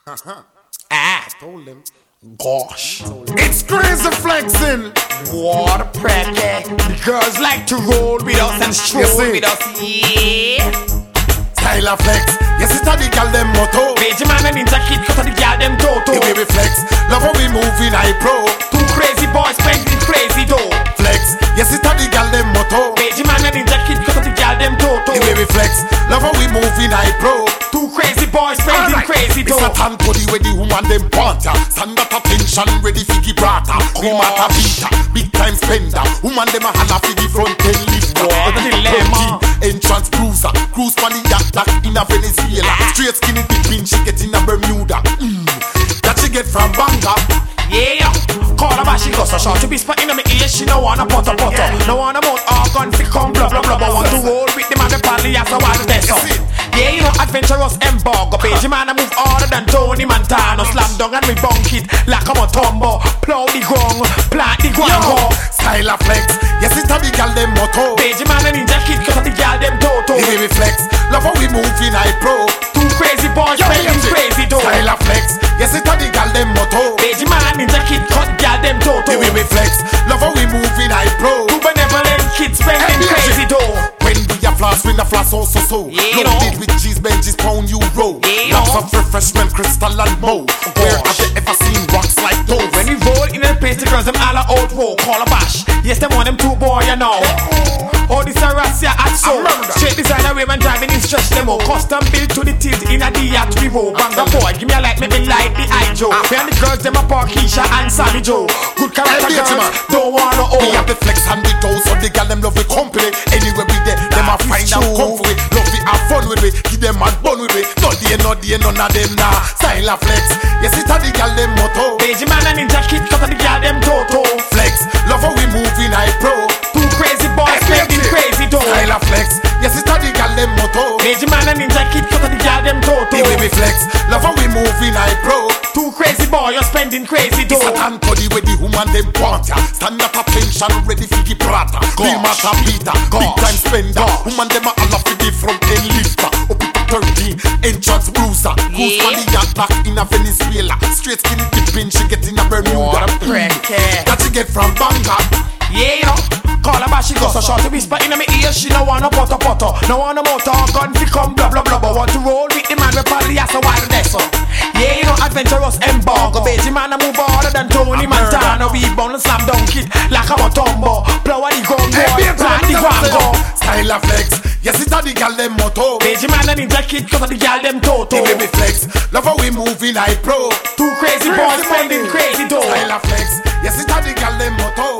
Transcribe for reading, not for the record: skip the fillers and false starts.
I told them. Gosh, it's crazy flexing. What a prank, yeah. The girls like to roll with us and stroll with us, yeah. Style of flex, yes it's a the girl them motto. Page man and ninja kid cut the girl them toto. The way we flex, love how we move in high pro. Two crazy boys spending crazy dough. Flex, yes it's a the girl them motto. Page man and ninja kid cut the girl them toto. The way we flex, love how we move in high pro. Two crazy boys spending crazy dough. It's a tan body where the woman them want ya. Stand up attention ready for the brata. Queen mata beater, big time spender. Woman them a holla for the front end lifter. Entrance cruiser, cruise for the yacht dock in a Venezuela. Straight skinny dipping, she get in a Bermuda. That she get from Banga. Yeah, call her back, she goes so short. To be spitting in my ear, she no wanna putter. No wanna mouth organ, fi come blah blah blah. But want to roll with them and the party as a wild test. Yeah, you know adventurous embargo. Page man, I move harder than Tony Montana. Slam down and we bunk it like I'm a tombo. Plow the gong, plant the guango. Style of flex, yes it's a the girl them motto. Page man and ninja kid, cause the girl them toto. The way we flex, love how we move in high pro. Two crazy boys spending crazy dough. Style of flex, yes it's a the girl them motto. Page man, ninja kid, cut girl them toto. The way we flex, love how we move in high pro. Two benevolent kids spending crazy dough. When we a floss, we a floss also so. Yeah, loaded with cheese, benches, pound, euro. Yeah, lots of refreshment, crystal and mo. Where have you ever seen rocks like those? When we roll in a place, the girls them all are out roll. Call a bash, yes them want them two boy you know. Oh this a Russia at so. Straight designer women driving in stretch them out. Custom built to the tilt in a the yacht we roll. Banga boy, give me a light, make me like the eye Joe. Me and the girls them a park Keisha and Sally Joe. Good character girls, don't wanna own. We have the flex and the dough, so the girl them love the company. Anywhere we there, them a find out comfort. Love we have fun with it, give them and bun with it. No day, none of them nah. Style of flex, yes it's a the girl them motto. Page man and ninja kid, cause the girl them toto. Flex, love how we move in high pro. Two crazy boys spending crazy dough. Style of flex, yes it's a the girl them motto. Page man and ninja kid, cause the girl them toto. The way we flex, love how we move in high pro. Two crazy boys, you're spending crazy dough. It's a tan body where the woman them want ya. Stand up attention ready for the brata. Queen mata beater, big time spender. Woman them a holla for the front end lifter. Up it 13, entrance bruiser. Who's for the yacht dock in a Venezuela. Straight skinny dipping, she get in a Bermuda. That she get from Banga. Yeah, you know, call her back, she goes so short to whisper in my ear. She no wanna putter. No wanna motor gun, fi come blah blah blah. But want to roll with the man with party as a wild desert. Yeah, you know, adventurous embargo. Baby man, I move harder than Tony Montana. We bound and slam dunk it like I'm a tombo. Blow the gun, boy, plant the guango. Style of flex, yes it's a the girl them motto. Baby man and ninja kid, cause the girl them toto. The way we flex, love how we move in high pro. Two crazy boys spending crazy dough. Style of flex, yes it's a the girl them motto.